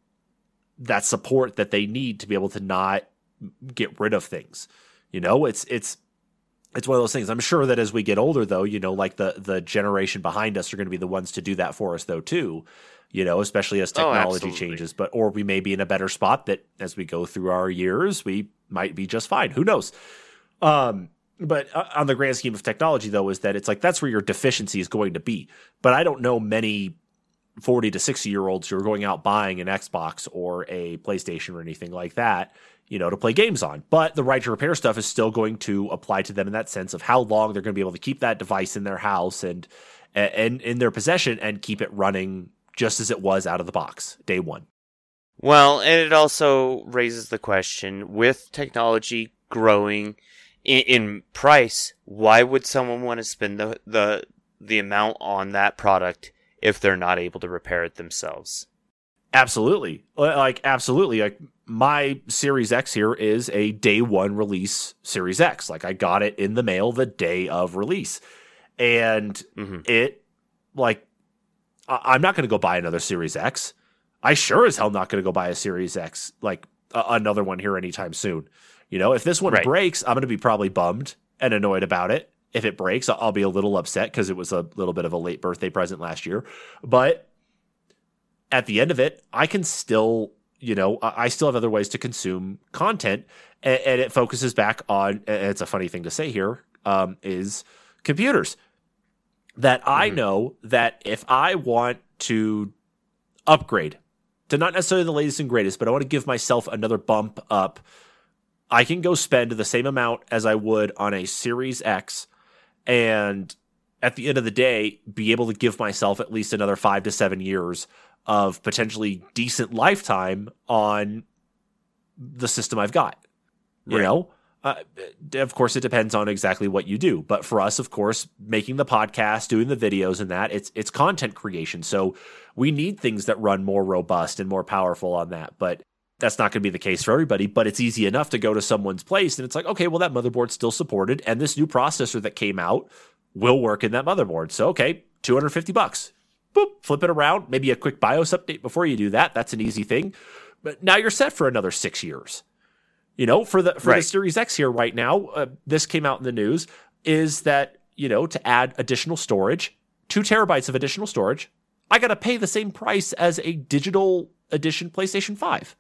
that support that they need to be able to not get rid of things. You know, it's it's it's one of those things. I'm sure that as we get older, though, you know, like the the generation behind us are going to be the ones to do that for us, though, too. You know, especially as technology oh, changes. But or we may be in a better spot that as we go through our years, we might be just fine. Who knows? Um, but uh, on the grand scheme of technology, though, is that it's like that's where your deficiency is going to be. But I don't know many forty to sixty year olds who are going out buying an Xbox or a PlayStation or anything like that, you know, to play games on. But the right to repair stuff is still going to apply to them in that sense of how long they're going to be able to keep that device in their house and and in their possession and keep it running just as it was out of the box, day one. Well, and it also raises the question, with technology growing in, in price, why would someone want to spend the, the the amount on that product if they're not able to repair it themselves? Absolutely. Like, absolutely. Like, my Series X here is a day one release Series X. Like, I got it in the mail the day of release. And mm-hmm. it, like, I'm not going to go buy another Series X. I sure as hell not going to go buy a Series X, like uh, another one here anytime soon. You know, if this one right. breaks, I'm going to be probably bummed and annoyed about it. If it breaks, I'll be a little upset because it was a little bit of a late birthday present last year. But at the end of it, I can still, you know, I still have other ways to consume content, and, and it focuses back on, and it's a funny thing to say here, um, is computers. That I mm-hmm. know that if I want to upgrade to not necessarily the latest and greatest, but I want to give myself another bump up, I can go spend the same amount as I would on a Series X, and at the end of the day, be able to give myself at least another five to seven years of potentially decent lifetime on the system I've got. You right. know? Uh, of course, it depends on exactly what you do. But for us, of course, making the podcast, doing the videos and that, it's it's content creation. So we need things that run more robust and more powerful on that. But that's not going to be the case for everybody. But it's easy enough to go to someone's place and it's like, okay, well, that motherboard's still supported. And this new processor that came out will work in that motherboard. So, okay, two hundred fifty bucks. Boop, flip it around. Maybe a quick BIOS update before you do that. That's an easy thing. But now you're set for another six years. You know, for the for right. the Series X here right now, uh, this came out in the news, is that, you know, to add additional storage, two terabytes of additional storage, I got to pay the same price as a digital edition PlayStation five.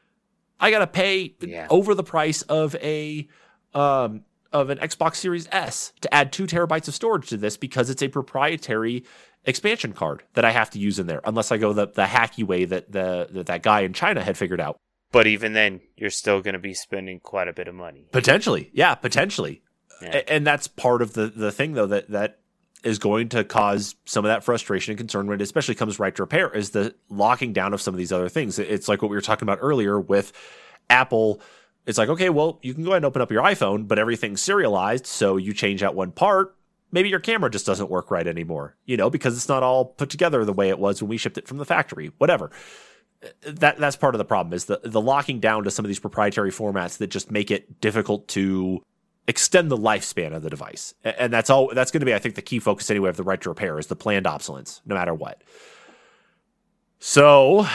I got to pay yeah. over the price of a um, of an Xbox Series S to add two terabytes of storage to this because it's a proprietary expansion card that I have to use in there, unless I go the, the hacky way that the that, that guy in China had figured out. But even then, you're still going to be spending quite a bit of money. Potentially. Yeah, potentially. Yeah. A- and that's part of the, the thing, though, that, that is going to cause some of that frustration and concern when it especially comes right to repair, is the locking down of some of these other things. It's like what we were talking about earlier with Apple. It's like, okay, well, you can go ahead and open up your iPhone, but everything's serialized, so you change out one part, maybe your camera just doesn't work right anymore, you know, because it's not all put together the way it was when we shipped it from the factory, whatever. That that's part of the problem, is the, the locking down to some of these proprietary formats that just make it difficult to extend the lifespan of the device. And that's all that's going to be, I think, the key focus anyway of the right to repair, is the planned obsolescence, no matter what. So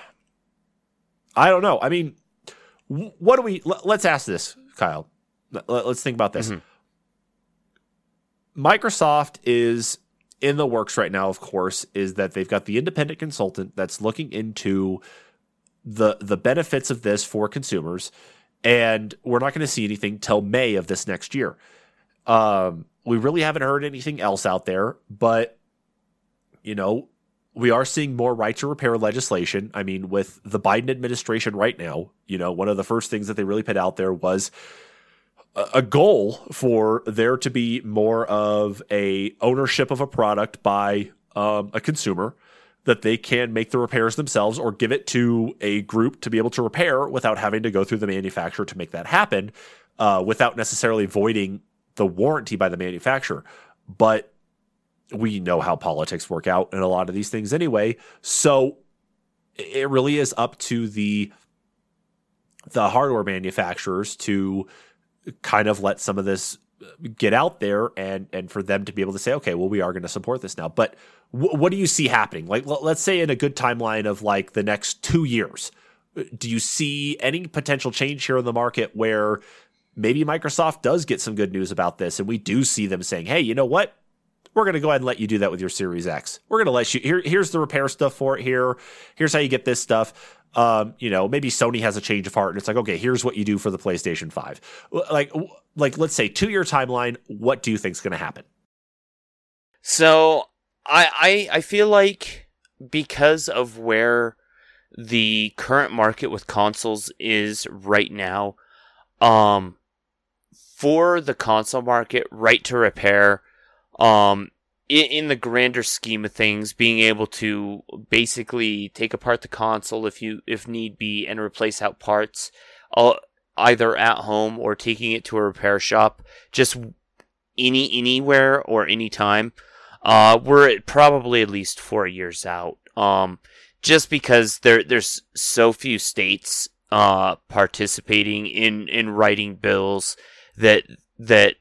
I don't know. I mean, what do we, let's ask this, Kyle. Let's think about this. Mm-hmm. Microsoft is in the works right now, of course, is that they've got the independent consultant that's looking into the the benefits of this for consumers, and we're not going to see anything till May of this next year. Um, we really haven't heard anything else out there, but, you know, we are seeing more right to repair legislation. I mean, with the Biden administration right now, you know, one of the first things that they really put out there was a goal for there to be more of a ownership of a product by um, a consumer, that they can make the repairs themselves or give it to a group to be able to repair without having to go through the manufacturer to make that happen, uh, without necessarily voiding the warranty by the manufacturer. But we know how politics work out in a lot of these things anyway. So it really is up to the the hardware manufacturers to kind of let some of this get out there, and and for them to be able to say, okay, well, we are going to support this now. But w- what do you see happening? Like, l- let's say in a good timeline of like the next two years, do you see any potential change here in the market where maybe Microsoft does get some good news about this, and we do see them saying, hey, you know what? We're going to go ahead and let you do that with your Series X. We're going to let you, here, here's the repair stuff for it here. Here's how you get this stuff. Um, you know, maybe Sony has a change of heart and it's like, okay, here's what you do for the PlayStation five. Like, like let's say two-year timeline, what do you think is going to happen? So, I, I I feel like because of where the current market with consoles is right now, um, for the console market, right to repair, um, in, in the grander scheme of things, being able to basically take apart the console if you if need be and replace out parts, uh, either at home or taking it to a repair shop, just any anywhere or anytime. Uh, we're at probably at least four years out. Um, just because there there's so few states uh participating in, in writing bills that that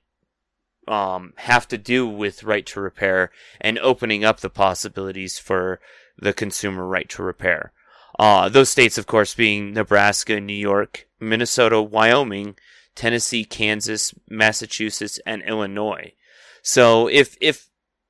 um have to do with right to repair and opening up the possibilities for the consumer right to repair. Uh, those states, of course, being Nebraska, New York, Minnesota, Wyoming, Tennessee, Kansas, Massachusetts, and Illinois. So if if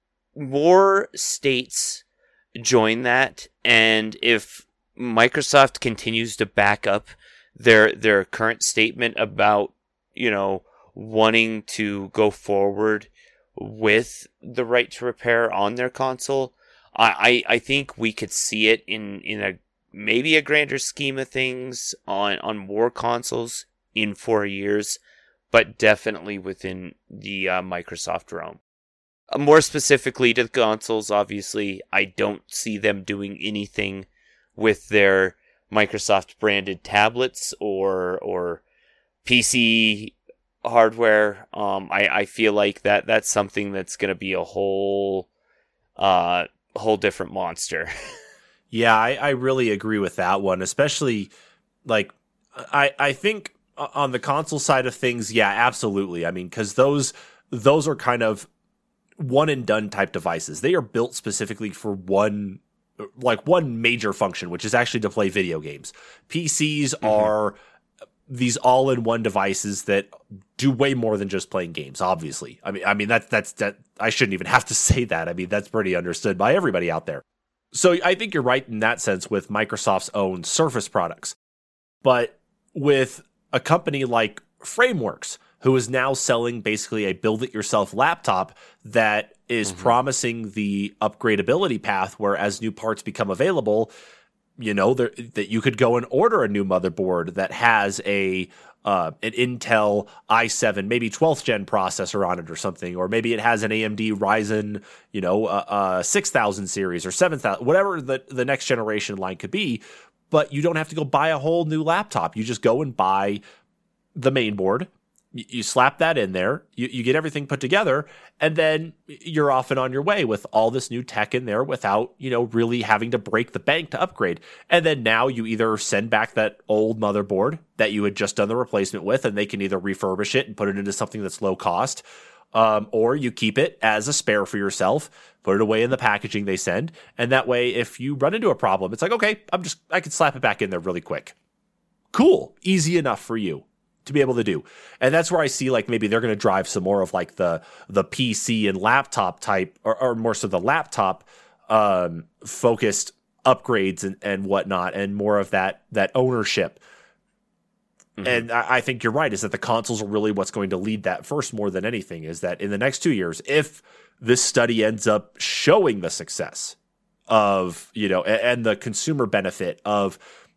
more states join that, and if Microsoft continues to back up their their current statement about, you know, wanting to go forward with the right to repair on their console, I, I, I think we could see it in, in a maybe a grander scheme of things on, on more consoles in four years, but definitely within the uh, Microsoft realm. More specifically to the consoles, obviously, I don't see them doing anything with their Microsoft branded tablets or or P C hardware. Um, I, I feel like that that's something that's going to be a whole uh whole different monster. Yeah, I, I really agree with that one, especially like I I think on the console side of things, yeah, absolutely. I mean, because those those are kind of one and done type devices. They are built specifically for one, like one major function, which is actually to play video games. P Cs mm-hmm. are these all-in-one devices that do way more than just playing games. Obviously, I mean, I mean that's that's that. I shouldn't even have to say that. I mean, that's pretty understood by everybody out there. So I think you're right in that sense with Microsoft's own Surface products, but with a company like Frameworks, who is now selling basically a build-it-yourself laptop that is mm-hmm. promising the upgradability path where as new parts become available, you know, there, that you could go and order a new motherboard that has a uh, an Intel i seven, maybe twelfth gen processor on it or something, or maybe it has an A M D Ryzen, you know, uh, uh, six thousand series or seven thousand, whatever the, the next generation line could be, but you don't have to go buy a whole new laptop. You just go and buy the main board. You slap that in there, you, you get everything put together, and then you're off and on your way with all this new tech in there without, you know, really having to break the bank to upgrade. And then now you either send back that old motherboard that you had just done the replacement with, and they can either refurbish it and put it into something that's low cost, um, or you keep it as a spare for yourself, put it away in the packaging they send, and that way if you run into a problem, it's like, okay, I'm just, I can slap it back in there really quick. Cool. Easy enough for you to be able to do. And that's where I see like maybe they're going to drive some more of like the the P C and laptop type or, or more so the laptop um, focused upgrades and, and whatnot, and more of that that ownership. Mm-hmm. And I, I think you're right, is that the consoles are really what's going to lead that first more than anything, is that in the next two years, if this study ends up showing the success of, you know, and, and the consumer benefit of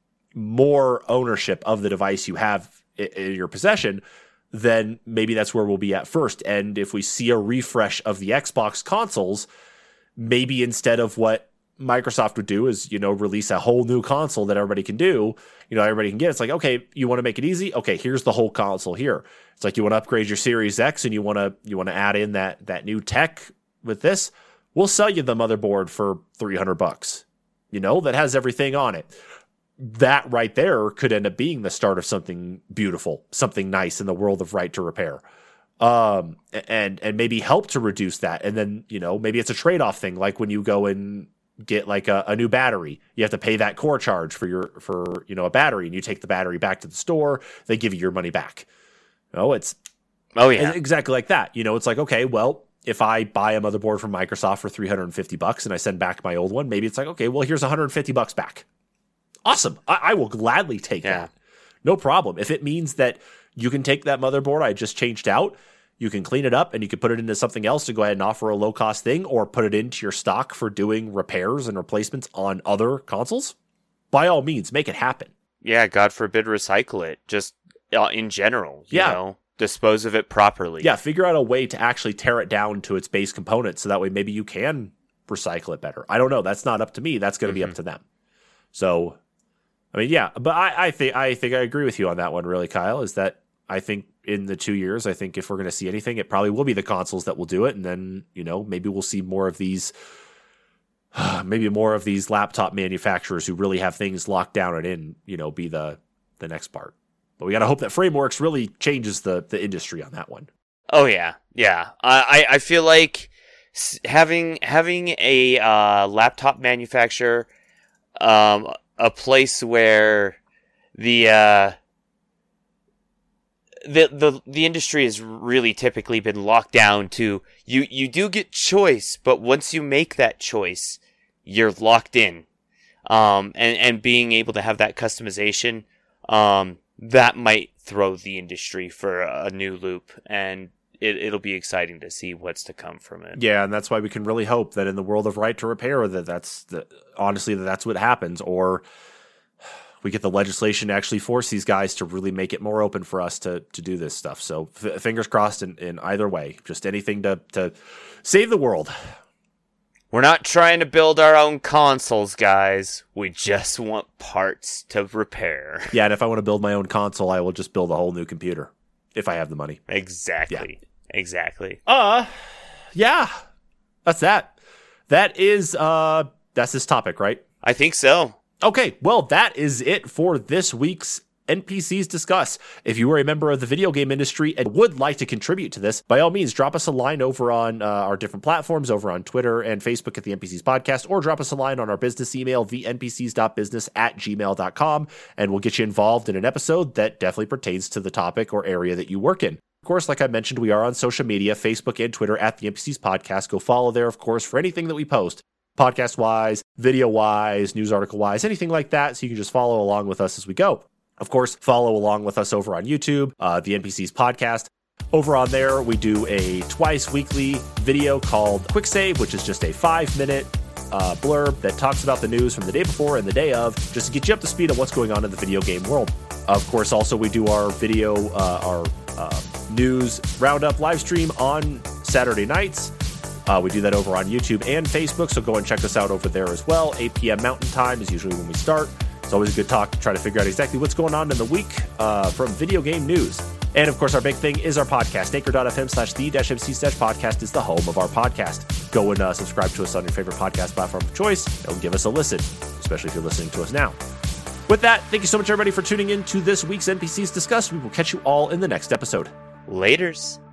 more ownership of the device you have in your possession, then maybe that's where we'll be at first. And if we see a refresh of the Xbox consoles, maybe instead of what Microsoft would do is, you know, release a whole new console that everybody can do, you know, everybody can get. It's like, okay, you want to make it easy? Okay, here's the whole console here. It's like you want to upgrade your Series X and you want to you want to add in that that new tech with this. We'll sell you the motherboard for three hundred bucks, you know, that has everything on it. That right there could end up being the start of something beautiful, something nice in the world of right to repair, um, and and maybe help to reduce that. And then, you know, maybe it's a trade-off thing, like when you go and get like a, a new battery, you have to pay that core charge for your for you know a battery, and you take the battery back to the store, they give you your money back. Oh, it's Oh, yeah. exactly like that. You know, it's like, okay, well, if I buy a motherboard from Microsoft for three hundred fifty bucks and I send back my old one, maybe it's like, okay, well, here's one hundred fifty bucks back. Awesome. I, I will gladly take Yeah. that. No problem. If it means that you can take that motherboard I just changed out, you can clean it up and you can put it into something else to go ahead and offer a low cost thing, or put it into your stock for doing repairs and replacements on other consoles, by all means, make it happen. Yeah, God forbid recycle it. Just uh, in general, you Yeah. know, dispose of it properly. Yeah, figure out a way to actually tear it down to its base components so that way maybe you can recycle it better. I don't know. That's not up to me. That's going to Mm-hmm. be up to them. So, I mean, yeah, but I, I think I think I agree with you on that one, really, Kyle, is that I think in the two years, I think if we're going to see anything, it probably will be the consoles that will do it. And then, you know, maybe we'll see more of these, maybe more of these laptop manufacturers who really have things locked down and in, you know, be the, the next part. But we got to hope that Frameworks really changes the, the industry on that one. Oh yeah, yeah. I I feel like s- having having a uh, laptop manufacturer, um, a place where the uh, the the the industry has really typically been locked down to you. You do get choice, but once you make that choice, you're locked in. Um, and and being able to have that customization, um, that might throw the industry for a new loop, and it, it'll be exciting to see what's to come from it. Yeah, and that's why we can really hope that in the world of right to repair, that that's the, honestly that that's what happens, or we get the legislation to actually force these guys to really make it more open for us to to do this stuff. So f- fingers crossed in, in either way, just anything to to save the world. We're not trying to build our own consoles, guys. We just want parts to repair. Yeah, and if I want to build my own console, I will just build a whole new computer if I have the money. Exactly. Exactly. Uh, yeah, that's that. That is uh, that's this topic, right? I think so. Okay, well, that is it for this week's N P Cs Discuss. If you are a member of the video game industry and would like to contribute to this, by all means, drop us a line over on uh, our different platforms, over on Twitter and Facebook at the N P Cs Podcast, or drop us a line on our business email, the n p c s dot business at gmail dot com, and we'll get you involved in an episode that definitely pertains to the topic or area that you work in. Of course, like I mentioned, we are on social media, Facebook and Twitter at the N P Cs Podcast. Go follow there, of course, for anything that we post, podcast-wise, video-wise, news article-wise, anything like that, so you can just follow along with us as we go. Of course, follow along with us over on YouTube, uh, the N P Cs Podcast. Over on there, we do a twice weekly video called Quick Save, which is just a five-minute uh, blurb that talks about the news from the day before and the day of, just to get you up to speed on what's going on in the video game world. Of course, also we do our video, uh, our uh, news roundup live stream on Saturday nights. Uh, we do that over on YouTube and Facebook, so go and check us out over there as well. eight p.m. Mountain Time is usually when we start. It's always a good talk to try to figure out exactly what's going on in the week uh, from video game news. And of course, our big thing is our podcast. Anchor.fm slash the dash MC dash podcast is the home of our podcast. Go and uh, subscribe to us on your favorite podcast platform of choice and give us a listen, especially if you're listening to us now. With that, thank you so much, everybody, for tuning in to this week's N P Cs Discuss. We will catch you all in the next episode. Laters.